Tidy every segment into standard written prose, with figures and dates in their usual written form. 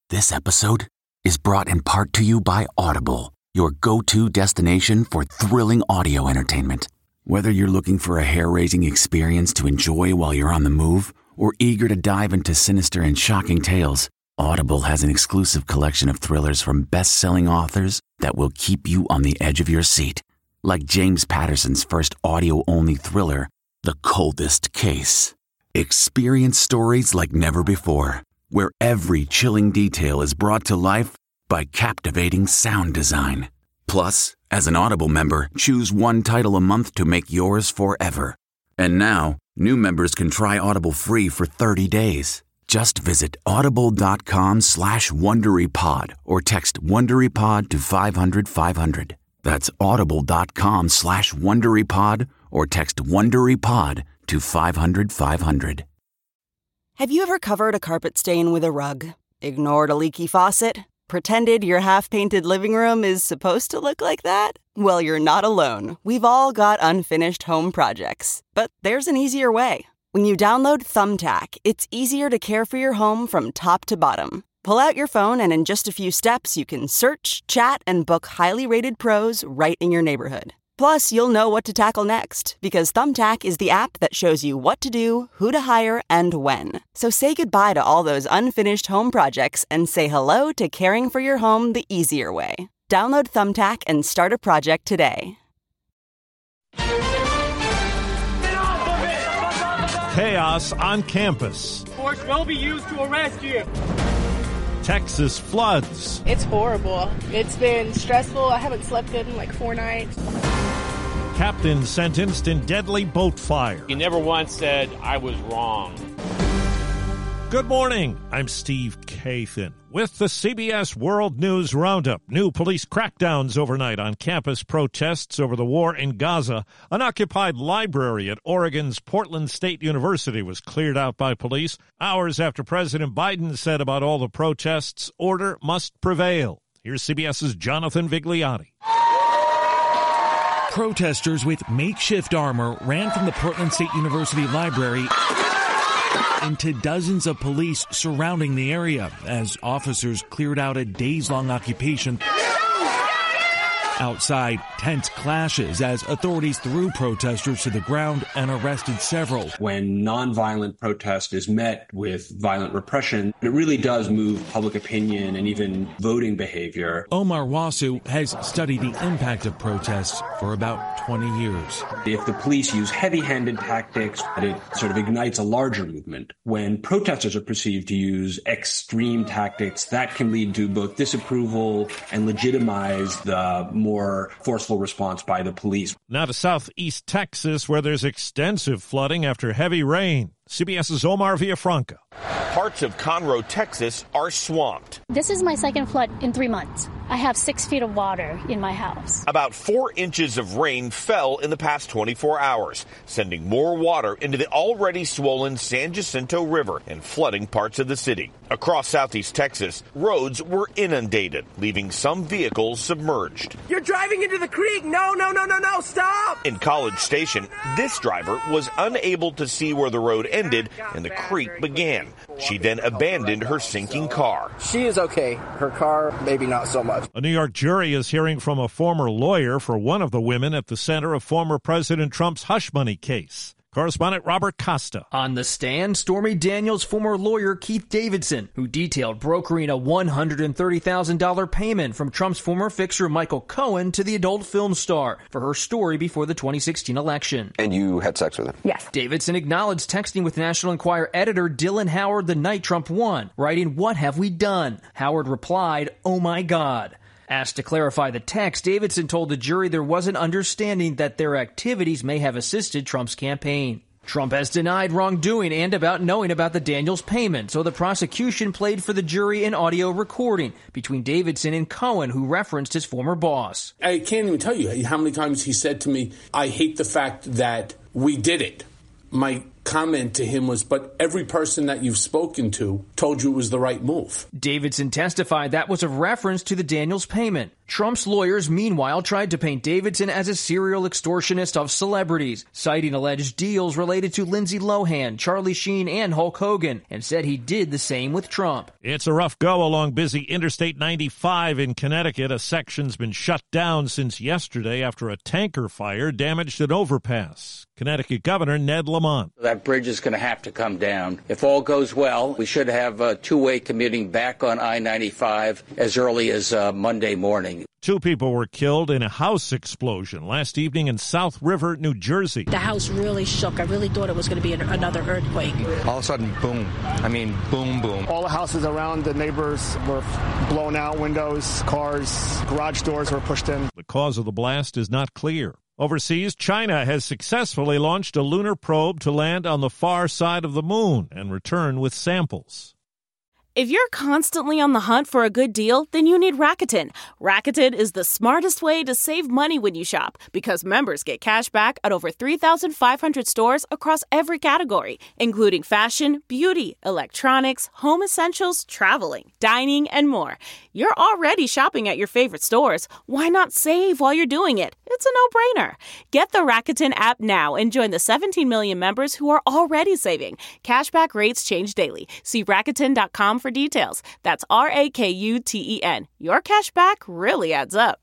This episode is brought in part to you by Audible, your go-to destination for thrilling audio entertainment. Whether you're looking for a hair-raising experience to enjoy while you're on the move or eager to dive into sinister and shocking tales, Audible has an exclusive collection of thrillers from best-selling authors that will keep you on the edge of your seat. Like James Patterson's first audio-only thriller, The Coldest Case. Experience stories like never before, where every chilling detail is brought to life by captivating sound design. Plus, as an Audible member, choose one title a month to make yours forever. And now, new members can try Audible free for 30 days. Just visit audible.com/WonderyPod or text WonderyPod to 500-500. That's audible.com/WonderyPod or text WonderyPod to 500-500. Have you ever covered a carpet stain with a rug? Ignored a leaky faucet? Pretended your half-painted living room is supposed to look like that? Well, you're not alone. We've all got unfinished home projects. But there's an easier way. When you download Thumbtack, it's easier to care for your home from top to bottom. Pull out your phone and in just a few steps, you can search, chat, and book highly rated pros right in your neighborhood. Plus, you'll know what to tackle next, because Thumbtack is the app that shows you what to do, who to hire, and when. So say goodbye to all those unfinished home projects and say hello to caring for your home the easier way. Download Thumbtack and start a project today. Chaos on campus. Force will be used to arrest you. Texas floods. It's horrible. It's been stressful. I haven't slept good in like 4 nights. Captain sentenced in deadly boat fire. He never once said, I was wrong. Good morning. I'm Steve Kathan with the CBS World News Roundup. New police crackdowns overnight on campus protests over the war in Gaza. An occupied library at Oregon's Portland State University was cleared out by police hours after President Biden said about all the protests, order must prevail. Here's CBS's Jonathan Vigliotti. Protesters with makeshift armor ran from the Portland State University library into dozens of police surrounding the area as officers cleared out a days-long occupation. Outside, tense clashes as authorities threw protesters to the ground and arrested several. When nonviolent protest is met with violent repression, it really does move public opinion and even voting behavior. Omar Wasu has studied the impact of protests for about 20 years. If the police use heavy-handed tactics, it sort of ignites a larger movement. When protesters are perceived to use extreme tactics, that can lead to both disapproval and legitimize the more forceful response by the police. Now to southeast Texas, where there's extensive flooding after heavy rain. CBS's Omar Villafranca. Parts of Conroe, Texas are swamped. This is my second flood in 3 months. I have 6 feet of water in my house. About 4 inches of rain fell in the past 24 hours, sending more water into the already swollen San Jacinto River and flooding parts of the city. Across southeast Texas, roads were inundated, leaving some vehicles submerged. You're driving into the creek. No, stop. In College Station, this driver was unable to see where the road ended and the creek began. She then abandoned her sinking car. She is okay. Her car, maybe not so much. A New York jury is hearing from a former lawyer for one of the women at the center of former President Trump's hush money case. Correspondent Robert Costa. On the stand, Stormy Daniels' former lawyer Keith Davidson, who detailed brokering a $130,000 payment from Trump's former fixer Michael Cohen to the adult film star for her story before the 2016 election. And you had sex with him? Yes. Davidson acknowledged texting with National Enquirer editor Dylan Howard the night Trump won, writing, "What have we done?" Howard replied, "Oh my God." Asked to clarify the text, Davidson told the jury there was an understanding that their activities may have assisted Trump's campaign. Trump has denied wrongdoing and about knowing about the Daniels payment, so the prosecution played for the jury an audio recording between Davidson and Cohen, who referenced his former boss. I can't even tell you how many times he said to me, "I hate the fact that we did it." My comment to him was, but every person that you've spoken to told you it was the right move. Davidson testified that was a reference to the Daniels payment. Trump's lawyers, meanwhile, tried to paint Davidson as a serial extortionist of celebrities, citing alleged deals related to Lindsay Lohan, Charlie Sheen, and Hulk Hogan, and said he did the same with Trump. It's a rough go along busy Interstate 95 in Connecticut. A section's been shut down since yesterday after a tanker fire damaged an overpass. Connecticut Governor Ned Lamont. That bridge is going to have to come down. If all goes well, we should have two-way commuting back on I-95 as early as Monday morning. 2 people were killed in a house explosion last evening in South River, New Jersey. The house really shook. I really thought it was going to be another earthquake. All of a sudden, boom. I mean, boom, boom. All the houses around the neighbors were blown out, windows, cars, garage doors were pushed in. The cause of the blast is not clear. Overseas, China has successfully launched a lunar probe to land on the far side of the moon and return with samples. If you're constantly on the hunt for a good deal, then you need Rakuten. Rakuten is the smartest way to save money when you shop because members get cash back at over 3,500 stores across every category, including fashion, beauty, electronics, home essentials, traveling, dining, and more. You're already shopping at your favorite stores. Why not save while you're doing it? It's a no-brainer. Get the Rakuten app now and join the 17 million members who are already saving. Cashback rates change daily. See Rakuten.com for details. That's Rakuten. Your cashback really adds up.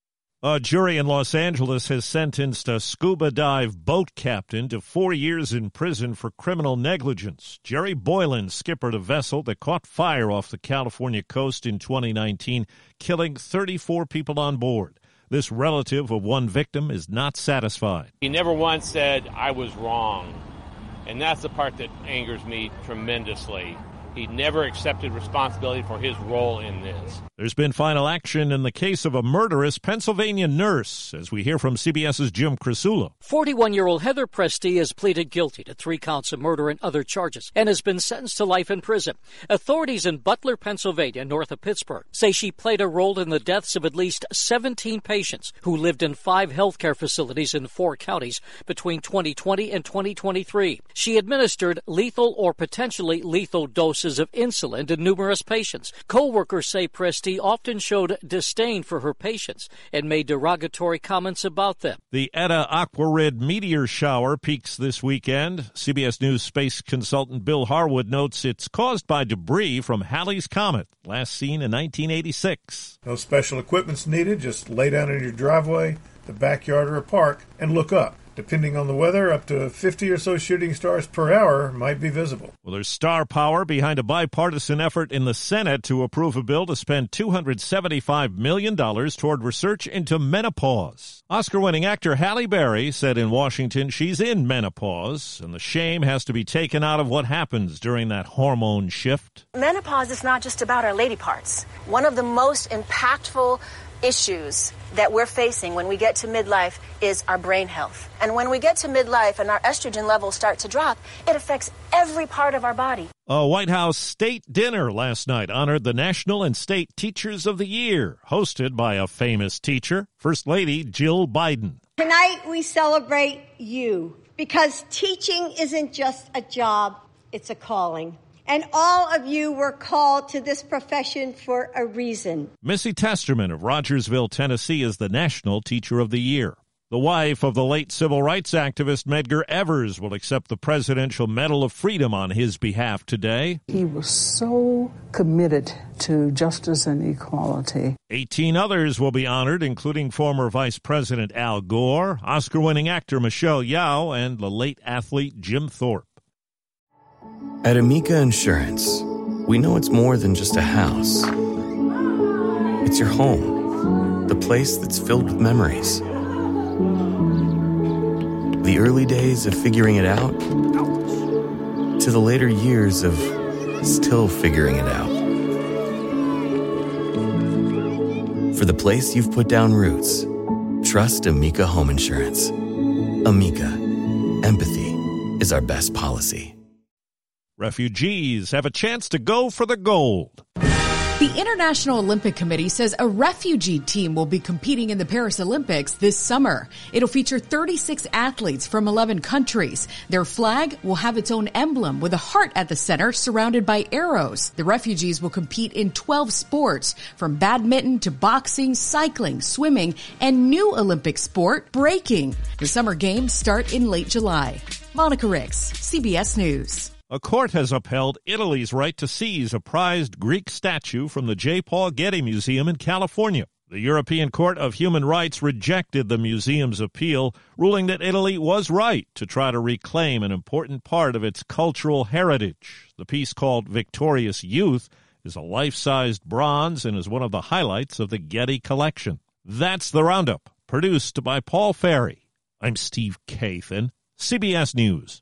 A jury in Los Angeles has sentenced a scuba dive boat captain to 4 years in prison for criminal negligence. Jerry Boylan skippered a vessel that caught fire off the California coast in 2019, killing 34 people on board. This relative of one victim is not satisfied. He never once said, I was wrong. And that's the part that angers me tremendously. He never accepted responsibility for his role in this. There's been final action in the case of a murderous Pennsylvania nurse, as we hear from CBS's Jim Krasula. 41-year-old Heather Presti has pleaded guilty to 3 counts of murder and other charges and has been sentenced to life in prison. Authorities in Butler, Pennsylvania, north of Pittsburgh, say she played a role in the deaths of at least 17 patients who lived in 5 healthcare facilities in 4 counties between 2020 and 2023. She administered lethal or potentially lethal doses of insulin to numerous patients. Co-workers say Presti often showed disdain for her patients and made derogatory comments about them. The Eta Aquarid meteor shower peaks this weekend. CBS News space consultant Bill Harwood notes it's caused by debris from Halley's Comet, last seen in 1986. No special equipment's needed. Just lay down in your driveway, the backyard, or a park and look up. Depending on the weather, up to 50 or so shooting stars per hour might be visible. Well, there's star power behind a bipartisan effort in the Senate to approve a bill to spend $275 million toward research into menopause. Oscar-winning actor Halle Berry said in Washington she's in menopause, and the shame has to be taken out of what happens during that hormone shift. Menopause is not just about our lady parts. One of the most impactful issues that we're facing when we get to midlife is our brain health. And when we get to midlife and our estrogen levels start to drop, it affects every part of our body. A White House state dinner last night honored the National and State Teachers of the Year, hosted by a famous teacher, First Lady Jill Biden. Tonight we celebrate you because teaching isn't just a job, it's a calling. And all of you were called to this profession for a reason. Missy Testerman of Rogersville, Tennessee, is the National Teacher of the Year. The wife of the late civil rights activist Medgar Evers will accept the Presidential Medal of Freedom on his behalf today. He was so committed to justice and equality. 18 others will be honored, including former Vice President Al Gore, Oscar-winning actor Michelle Yeoh, and the late athlete Jim Thorpe. At Amica Insurance, we know it's more than just a house. It's your home, the place that's filled with memories. The early days of figuring it out, to the later years of still figuring it out. For the place you've put down roots, trust Amica Home Insurance. Amica, empathy is our best policy. Refugees have a chance to go for the gold. The International Olympic Committee says a refugee team will be competing in the Paris Olympics this summer. It'll feature 36 athletes from 11 countries. Their flag will have its own emblem with a heart at the center surrounded by arrows. The refugees will compete in 12 sports, from badminton to boxing, cycling, swimming, and new Olympic sport, breaking. The Summer Games start in late July. Monica Ricks, CBS News. A court has upheld Italy's right to seize a prized Greek statue from the J. Paul Getty Museum in California. The European Court of Human Rights rejected the museum's appeal, ruling that Italy was right to try to reclaim an important part of its cultural heritage. The piece, called Victorious Youth, is a life-sized bronze and is one of the highlights of the Getty collection. That's the Roundup, produced by Paul Ferry. I'm Steve Kathan, CBS News.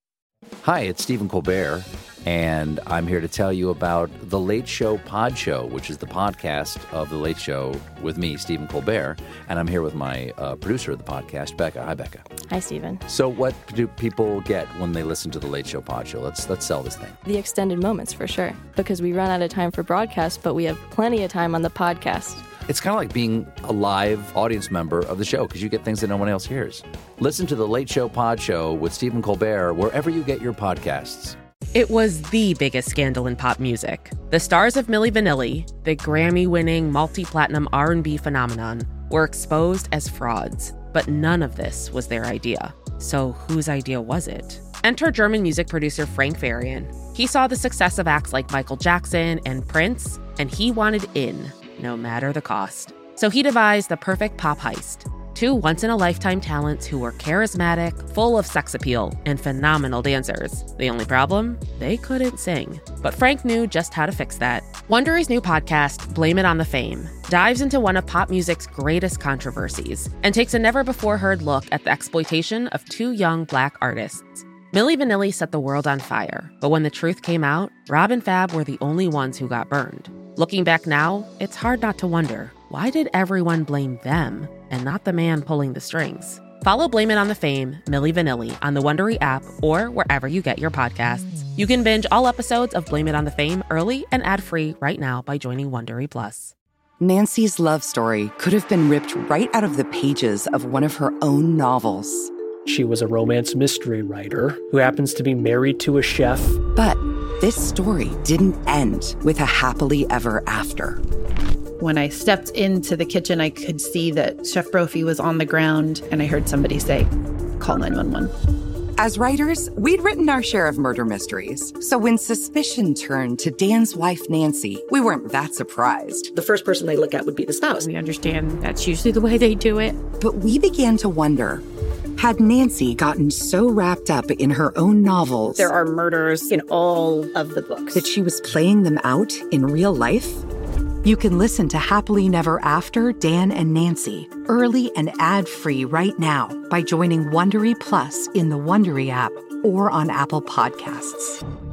Hi, it's Stephen Colbert, and I'm here to tell you about The Late Show Pod Show, which is the podcast of The Late Show with me, Stephen Colbert, and I'm here with my producer of the podcast, Becca. Hi, Becca. Hi, Stephen. So what do people get when they listen to The Late Show Pod Show? Let's sell this thing. The extended moments, for sure, because we run out of time for broadcast, but we have plenty of time on the podcast. It's kind of like being a live audience member of the show because you get things that no one else hears. Listen to The Late Show Pod Show with Stephen Colbert wherever you get your podcasts. It was the biggest scandal in pop music. The stars of Milli Vanilli, the Grammy-winning multi-platinum R&B phenomenon, were exposed as frauds. But none of this was their idea. So whose idea was it? Enter German music producer Frank Farian. He saw the success of acts like Michael Jackson and Prince, and he wanted in, no matter the cost. So he devised the perfect pop heist. Two once-in-a-lifetime talents who were charismatic, full of sex appeal, and phenomenal dancers. The only problem? They couldn't sing. But Frank knew just how to fix that. Wondery's new podcast, Blame It on the Fame, dives into one of pop music's greatest controversies and takes a never-before-heard look at the exploitation of two young Black artists. Milli Vanilli set the world on fire, but when the truth came out, Rob and Fab were the only ones who got burned. Looking back now, it's hard not to wonder, why did everyone blame them and not the man pulling the strings? Follow Blame It on the Fame, Milli Vanilli, on the Wondery app or wherever you get your podcasts. You can binge all episodes of Blame It on the Fame early and ad-free right now by joining Wondery Plus. Nancy's love story could have been ripped right out of the pages of one of her own novels. She was a romance mystery writer who happens to be married to a chef. But this story didn't end with a happily ever after. When I stepped into the kitchen, I could see that Chef Brophy was on the ground, and I heard somebody say, "Call 911." As writers, we'd written our share of murder mysteries. So when suspicion turned to Dan's wife, Nancy, we weren't that surprised. The first person they look at would be the spouse. We understand that's usually the way they do it. But we began to wonder, had Nancy gotten so wrapped up in her own novels... There are murders in all of the books. ...that she was playing them out in real life? You can listen to Happily Never After, Dan and Nancy, early and ad-free right now by joining Wondery Plus in the Wondery app or on Apple Podcasts.